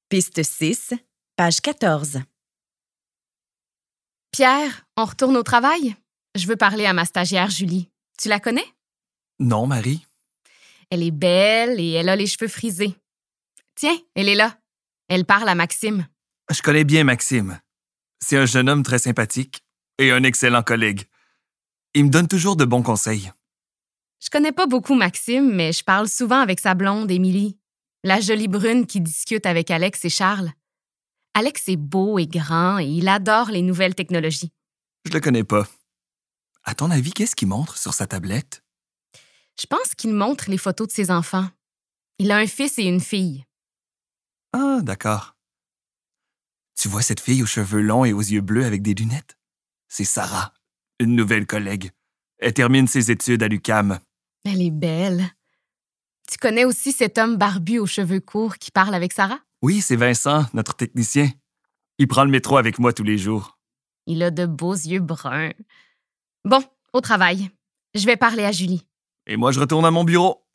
Piste 6, page 14. Pierre, on retourne au travail? Je veux parler à ma stagiaire Julie. Tu la connais? Non, Marie. Elle est belle et elle a les cheveux frisés. Tiens, elle est là. Elle parle à Maxime. Je connais bien Maxime. C'est un jeune homme très sympathique et un excellent collègue. Il me donne toujours de bons conseils. Je connais pas beaucoup Maxime, mais je parle souvent avec sa blonde, Émilie, la jolie brune qui discute avec Alex et Charles. Alex est beau et grand et il adore les nouvelles technologies. Je le connais pas. À ton avis, qu'est-ce qu'il montre sur sa tablette? Je pense qu'il montre les photos de ses enfants. Il a un fils et une fille. Ah, d'accord. Tu vois cette fille aux cheveux longs et aux yeux bleus avec des lunettes? C'est Sarah, une nouvelle collègue. Elle termine ses études à l'UQAM. Elle est belle. Tu connais aussi cet homme barbu aux cheveux courts qui parle avec Sarah? Oui, c'est Vincent, notre technicien. Il prend le métro avec moi tous les jours. Il a de beaux yeux bruns. Bon, au travail. Je vais parler à Julie. Et moi, je retourne à mon bureau.